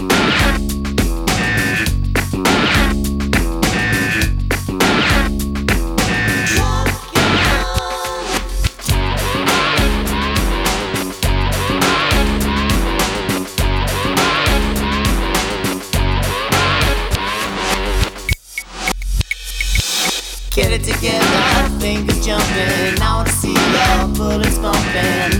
Get it together, fingers jumping. I wanna see your bullets bumping.